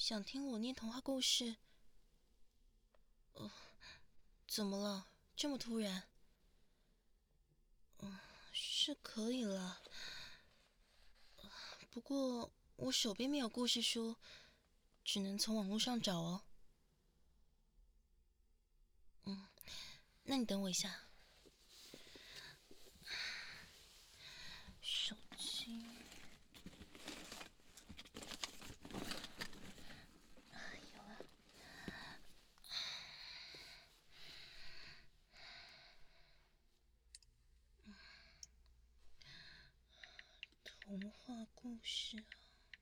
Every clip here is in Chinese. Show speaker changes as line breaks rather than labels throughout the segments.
想听我念童话故事？怎么了？这么突然？是可以了。不过我手边没有故事书，只能从网络上找哦。那你等我一下。手机。有了。童话故事啊。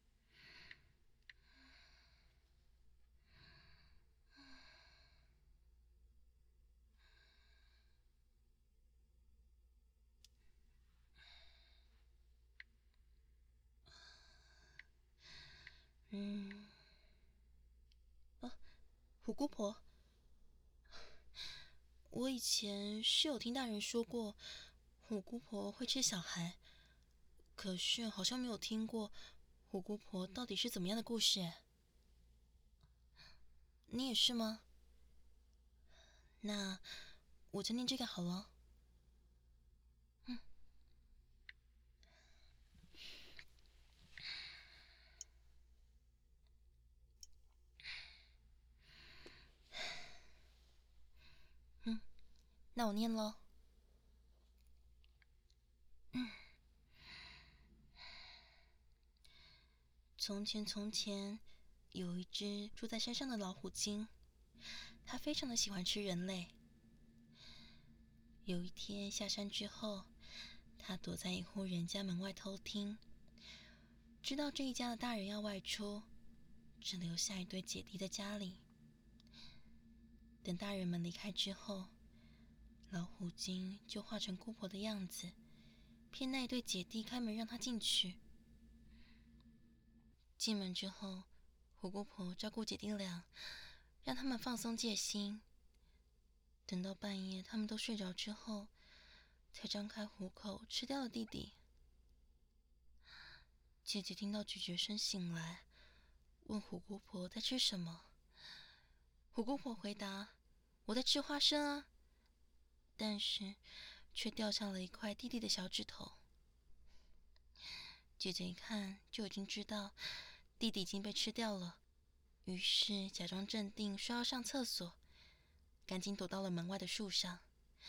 虎姑婆。我以前是有听大人说过，虎姑婆会吃小孩，可是好像没有听过虎姑婆到底是怎么样的故事哎。你也是吗？那我就念这个好了。那我念咯。从前从前，有一只住在山上的老虎精，它非常的喜欢吃人类。有一天下山之后，它躲在一户人家门外偷听，知道这一家的大人要外出，只留下一对姐弟在家里。等大人们离开之后，老虎精就化成姑婆的样子，骗那一对姐弟开门让他进去。进门之后，虎姑婆照顾姐弟俩，让他们放松戒心。等到半夜他们都睡着之后，才张开虎口吃掉了弟弟。姐姐听到咀嚼声醒来，问虎姑婆在吃什么。虎姑婆回答：“我在吃花生啊。”但是却掉下了一块弟弟的小指头。姐姐一看就已经知道弟弟已经被吃掉了，于是假装镇定说要上厕所，赶紧躲到了门外的树上。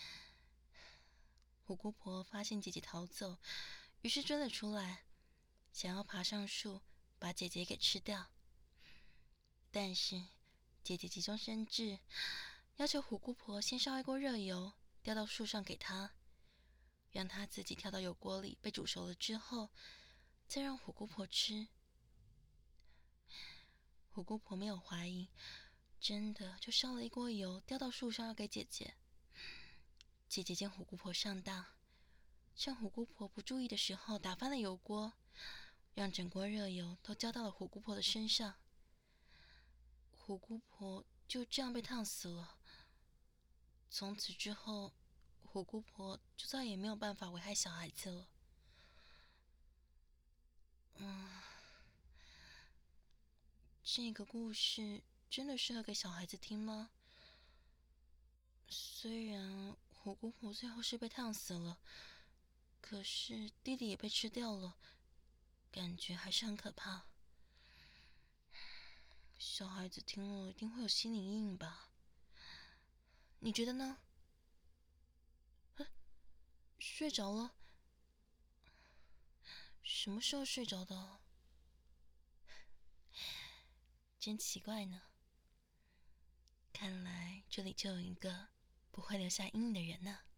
虎姑婆发现姐姐逃走，于是追了出来，想要爬上树把姐姐给吃掉。但是姐姐急中生智，要求虎姑婆先烧一锅热油掉到树上给她，让她自己跳到油锅里被煮熟了之后，再让虎姑婆吃。虎姑婆没有怀疑，真的就烧了一锅油掉到树上要给姐姐。姐姐见虎姑婆上当，趁虎姑婆不注意的时候打翻了油锅，让整锅热油都浇到了虎姑婆的身上。虎姑婆就这样被烫死了。从此之后，虎姑婆就再也没有办法危害小孩子了。这个故事真的适合给小孩子听吗？虽然虎姑婆最后是被烫死了，可是弟弟也被吃掉了，感觉还是很可怕。小孩子听了一定会有心理阴影吧？你觉得呢？睡着了？什么时候睡着的？真奇怪呢。看来这里就有一个不会留下阴影的人呢。